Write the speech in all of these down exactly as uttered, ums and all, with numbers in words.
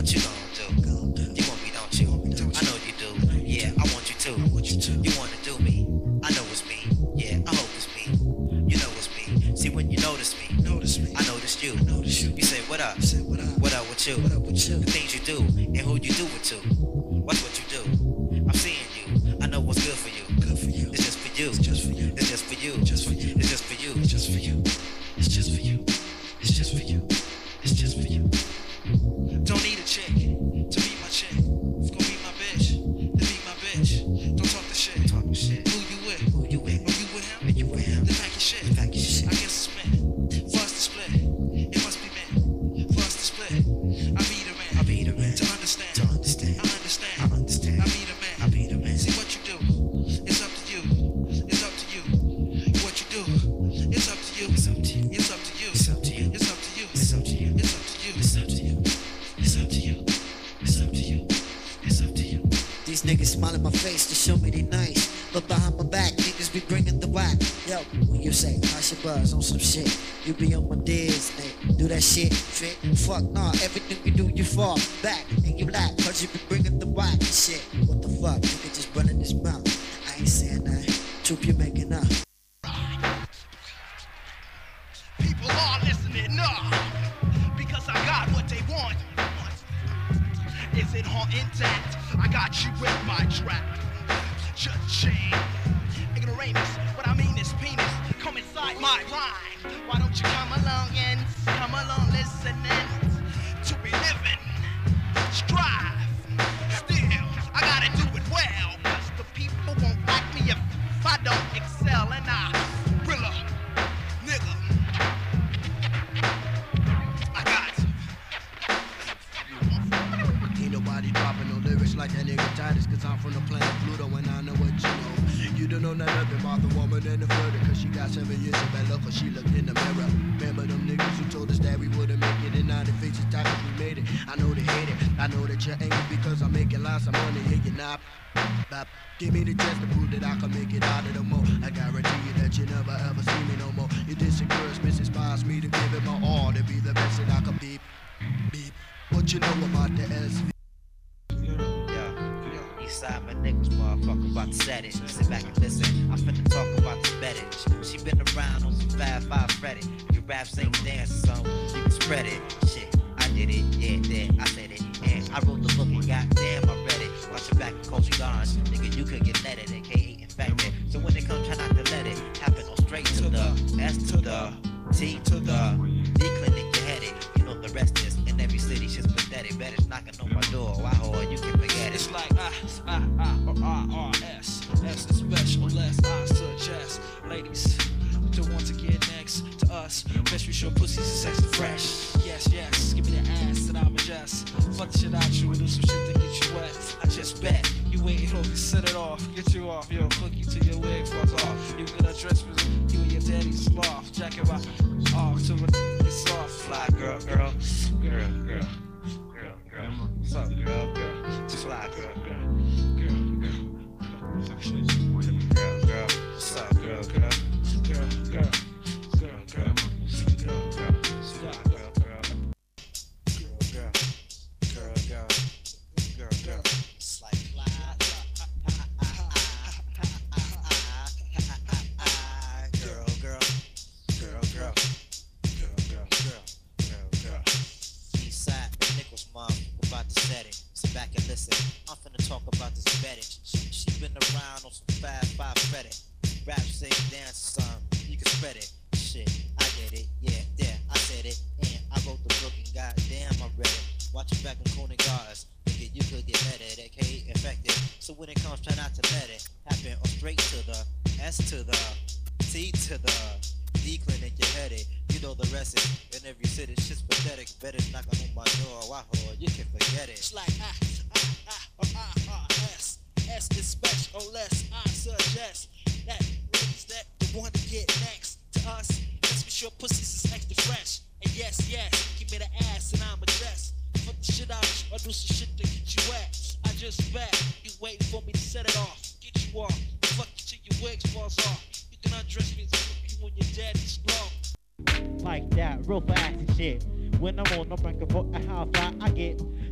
what you gonna do? You want me, don't you? I know you do. Yeah, I want you too. You wanna do me? I know it's me. Yeah, I hope it's me. You know it's me. See, when you notice me, notice me. I notice you. You say what up? What up with you? The things you do and who you do it to. Watch what you do. I'm seeing you. I know what's good for you. Good for you. It's just for you. It's just for you. It's just for you. Just for you. It's just for you. It's just for you. It's just for you. It's just for you. It's just for you. Don't need a chick to be my chick. It's gonna be my bitch. To be my bitch. Don't talk the shit. Talk the shit. Who you with? Who you with? Are you with him? Are you with him? Then pack your shit. Pack your shit. I guess it's meant for us to split. It must be meant for us to split. I be the man. I be the man. To understand. To understand. I understand. I understand. I be the man. I be the man. See what you do. It's up to you. It's up to you. What you do. It's up to you. It's up to you. It's up to you. It's up to you. It's up to you. It's up to you. It's up to you. It's up to you. It's up to you. It's up to you. It's up to you. These niggas smile in my face to show me they nice, but behind my back, niggas be bringing the whack. Yo, when you say I should buzz on some shit, you be on my diz, nigga. Do that shit, trick. Fuck nah, everything you do, you fall back and you lack, cause you be bringing the whack and shit. What the fuck, nigga just running his mouth. I ain't saying that, troop you making up. People are listening up because I got what they want. Is it all intact? I got you with my trap. Cha-ching. Ignoramus, what I mean is penis. Come inside my rhyme. Why don't you come along and come along listening to be living? Strive. Still, I gotta do it well, cause the people won't like me if I don't excel, and I will a nigga. I got Ain't nobody dropping no lyrics like that nigga Titus, cause I'm from the planet Pluto and I know what you know. You don't know nothing about the woman in the photo, cause she got seven years of bad luck, cause she looked in the mirror. Remember them niggas who told us that we wouldn't make it, and now they face the time we made it. I know they hate it, I know that you're angry because I'm making lots of money, yeah, you're not. Bop. Give me the chance to prove that I can make it out of the mo. I guarantee you that you never ever see me no more. Your discouragement inspires me to give it my all, to be the best that I can be. Beep. What you know about the S V? Eastside, my niggas, motherfucker, about to set it. Sit back and listen. I'm finna talk about the betting. She been around on some five five Reddit. You rap, sing, dance, or something, you can spread it. Shit, I did it, yeah, there, I said it. And I wrote the book and goddamn, I read it. Watch your back and close your eyes. Nigga, you could get netted, aka infected. So when it comes, try not to let it happen. Go straight to the S to the T to the D clinic, you headed. You know the rest is in every city, shit's pathetic. Better's knocking on my door, why or you can forget it. It's like I, I, I, or R, R, S. S is special, less I suggest. Ladies, to want to get next to us. Best we show pussies is sexy fresh. Yes, yes, give me the ass and I'ma just fuck the shit out you and do some shit to get you wet. I just bet you waiting long to set it off, get you off, yo, fuck you till your wig falls off. You gonna dress for you and your daddy's sloth. Jacket rock off till it's soft. Fly girl, girl, girl, girl, girl, girl. What's up, girl, girl? Just fly girl, girl, girl, girl. Fuck shit, girl, girl. What's up, girl, girl, girl, girl, girl, girl, girl, girl. Fly girl, girl, girl, girl, girl, girl, girl. It's like fly. Girl, girl, girl, girl, girl, girl, girl, girl, girl. Eastside, Nichols, mom, about to set it. Sit back and listen. I'm finna talk about this betting. She, she been around on some five five Reddit. Rap, sing, dance, some, you can spread it. Shit, I did it, yeah, there, I said it. And I wrote the book and goddamn, I read it. Watch your back on Conan Gardens. Nigga, you could get netted, aka infected. So when it comes, try not to let it happen. Or straight to the S to the T to the D clinic, you headed. You know the rest is in every city, shit's pathetic. Better knocking on my door, why hold, you can forget it. It's like I, I, I, or I, R, S. S is special, less I suggest. That means that the one to get next to us. Let's be sure pussies is extra fresh. And yes, yes, give me the ass and I'm a dress. Fuck the shit out or do some shit to get you wet. I just bet you waiting for me to set it off. Get you off, fuck you till your wigs falls off. You can undress me and you when your daddy's low. Like that, real fast and shit. When I'm on the microphone, how fly I get.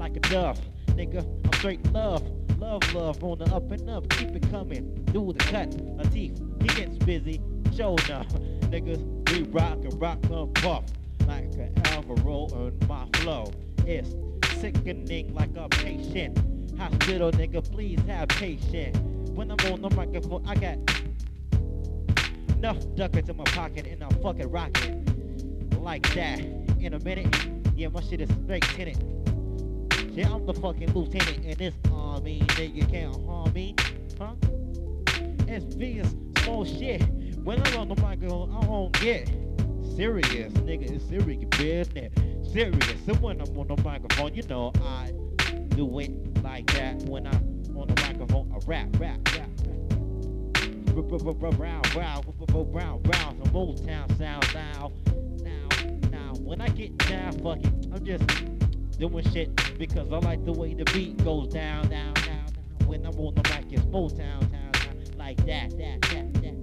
like a dove. Nigga, I'm straight love. Love, love on the up and up. Keep it coming. Do the cut. Latif, he gets busy. Show enough. Niggas, we rock and rock and puff. Like an Alvaro on my flow. It's sickening like a patient. Hospital, nigga, please have patience. When I'm on the microphone, I got enough ducats in my pocket and I'm fucking rocking like that. In a minute, yeah, my shit is straight tinted. Yeah, I'm the fucking lieutenant in this army. Nigga can't harm me, huh? It's V's small shit. When I'm on the microphone, I won't get serious, nigga. It's serious business. Serious. So when I'm on the microphone, you know I do it like that. When I'm on the microphone, I rap, rap, rap. Brown, brown, brown, brown. Some old town sound now, now, now. When I get down, fuck it, I'm just doing shit because I like the way the beat goes down, down, down, down. When I'm on the mic, it's Motown, town, town, like that, that, that, that.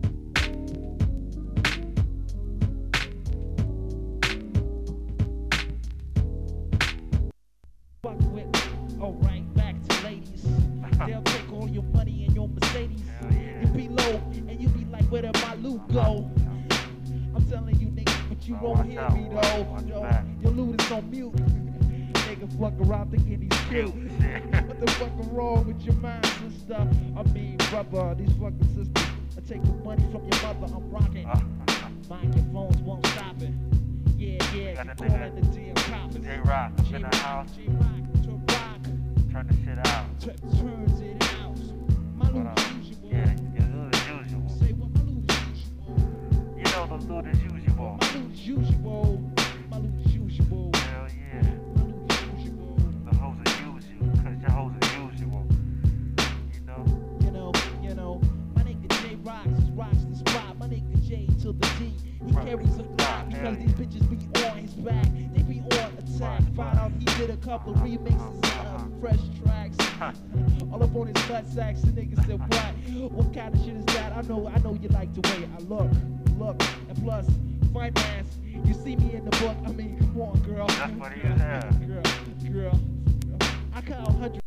Fuck with, alright, back to ladies. They'll take all your money and your Mercedes. Yeah. You be low and you be like, where did my loot go? I'm telling you niggas, but you Oh, won't watch hear out, me watch- though. watch Yo, back. your loot is on mute. Nigga fuck around thinking he's cute. What the fuck is wrong with your mind, sister? I mean, brother, these fucking sisters are taking money from your mother. I'm rocking. Mind your phones won't stop it. Yeah, yeah, Got you that calling the damn coppers. J-Rock up in the house. J-Rock, J-Rock, Turn the shit out. t- turns it out. My What loot up? is usual. Yeah, your loot is usual. Say what my loot is usual. You know the loot is usual. My loot is usual. My loot is usual. Hell yeah. My loot is usual. The hoes will use you, cause your hoes are usual. You know? You know, you know, my nigga J rocks, rocks the spot. My nigga J to the D. He Right. carries a lot because these bitches be on his back. They be on attack. Find out he did a couple remixes of fresh tracks. All up on his nut sacks. The nigga said, what? What kind of shit is that? I know, I know you like the way I look, look, and plus finance. You see me in the book. I mean, come on, girl. That's what he is there. Girl, girl, girl. I count hundred.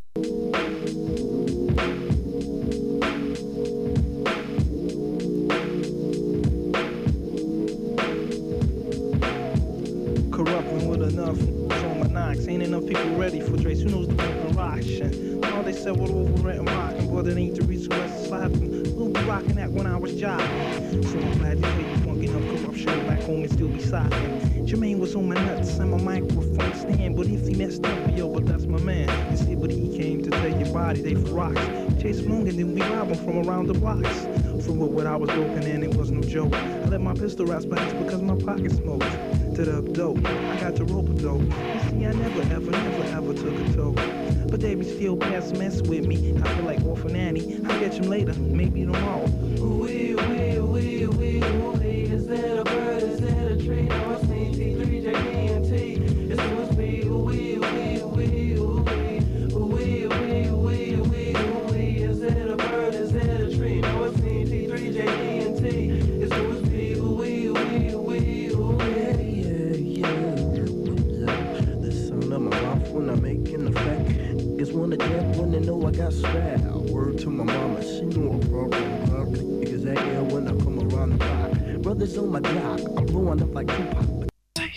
Corrupting with enough on my knocks. Ain't enough people ready for Trace. Who knows the fucking rock shit? All they said was over and rocking, but it ain't the reason why it's slapping. We'll be rocking that when I was jogging. So I'm glad you pay you funky enough corruption back home and still be socking. Jermaine was on my nuts and my microphone stand, but if he messed up, yo, but that's my man. You see, but he came to take your body, they for rocks. Chase long and then we rob him from around the blocks. From what I was broken in, it was no joke. I let my pistol rest back because my pocket smoked. Did up dope, I got to rope a dope. You see, I never, ever, never, ever took a toke. But they be still past mess with me. I feel like Orphan Annie. I'll catch him later, maybe tomorrow. Wee, wee, wee, wee, wee. Is that a bird? Is that a tree? No, it's me, T three J D and T. It's always me. Wee, wee, wee, wee. Wee, wee, wee, wee, wee. Is that a bird? Is that a tree? No, it's me, T three J D and T. It's always me. Wee, wee, wee, wee. Yeah, yeah. The sound of my mouth when I'm making effect. Niggas wanna jump when they know I got style. Word to my mama, she know a problem. Niggas that air when I come around the block. Brothers on my jock, I'm blowing up like Tupac.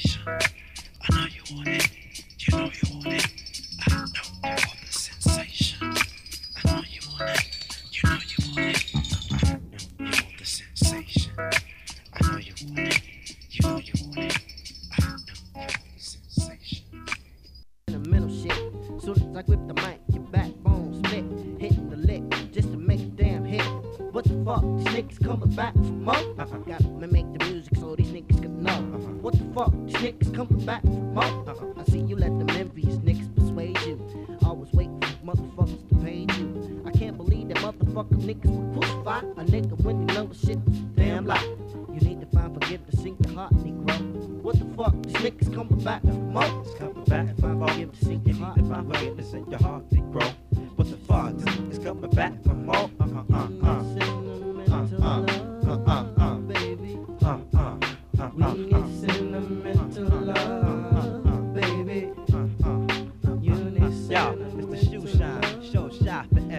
I know you want it. You know you want it. I know you want the sensation. I know you want it. You know you want it. I know you want the sensation. I know you want it. You know you want it. I know you want the sensation. In the middle shit. Soon as I grip the mic, your backbone split. Hitting the lick just to make a damn hit. What the fuck? These niggas coming back for more? Uh-huh. Got me make the music so these niggas can know. Uh-huh. What the fuck? These niggas coming back for more? Uh-huh. I see you let them envious niggas persuade you. Always waiting for motherfuckers to pay you. I can't believe that motherfucker niggas would crucify a nigga when they know the shit was damn lie. You need to find forgiveness, sink your heart, Negro. What the fuck? These niggas coming back for more? It's coming back for more. Forgiveness, sink You your need heart, to find forgiveness in your heart, Negro. What the fuck? It's coming back for more. Uh uh uh uh. Sentimental Uh, uh, love, uh, uh, uh. baby. Uh uh uh We uh need sentimental love, baby. uh uh. You need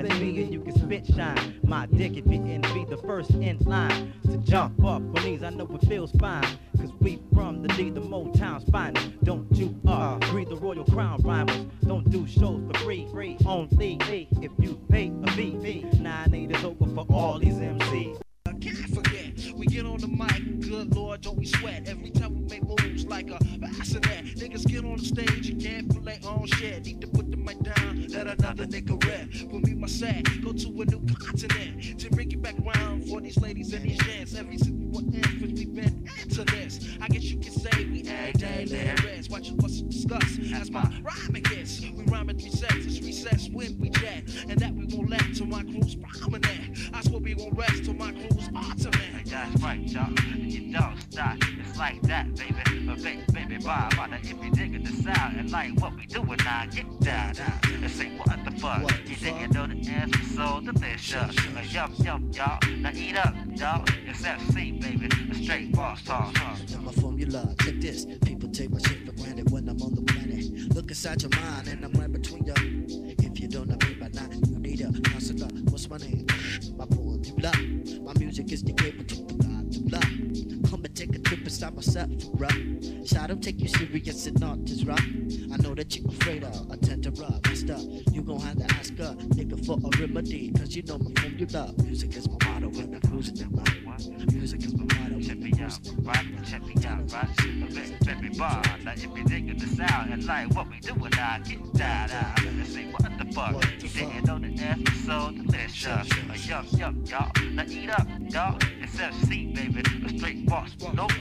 as me and you can spit shine. My dick if you and be the first in line to jump up on these. I know it feels fine, cause we from the D, the Motown's finest. Don't you uh, breathe the Royal Crown rhymers. Don't do shows for free, free only if you pay a fee. Nine eight is over for all these M Cs. I can't forget, we get on the mic, good lord, don't we sweat. Every time we make moves like a bassinet. Niggas get on the stage and can't feel their own shit. Need to put the mic down, let another nigga rap. Put me my set, go to a new continent. To bring it back round for these ladies and these gents. Every single end, cause we been into this. I guess you can say we everyday lyrics. Watch us discuss as my rhyming gets. We rhyme at three sets, it's recess when we jet. And that we won't let till my crew's prominent. I swear we won't rest till my crew's ultimate. That's right, y'all. You don't stop. It's like that, baby. But baby, baby, bye. About if you digging the sound and like what we doing now, get down, down. And say what the fuck. What You the didn't know the answer, so delicious. Uh, yum, yum, y'all. Now eat up, y'all. It's F C, baby. A straight boss talk. Huh? And my formula, check this. People take my shit for granted when I'm on the planet. Look inside your mind and I'm right between you. If you don't know me by now, you need a counselor. What's my name? My formula. My music is the cable to the God to love. Come and take a trip inside myself, rough. So I don't take you serious and not just rough. I know that you're afraid of a tend to rub my stuff. You gon' have to ask a nigga for a remedy. Cause you know my formula. Music is my motto when I'm cruising in my music is my motto Check when me I'm out, cruising in my right? Check me out, right? Baby, baby, bar. Now if you digging the sound and like what we doing now, get down, down. And say what the fuck. What the You fuck? didn't know the answer, so delicious. Uh, yum, yum, y'all. Now eat up, y'all. It's F C, baby. A straight boss. No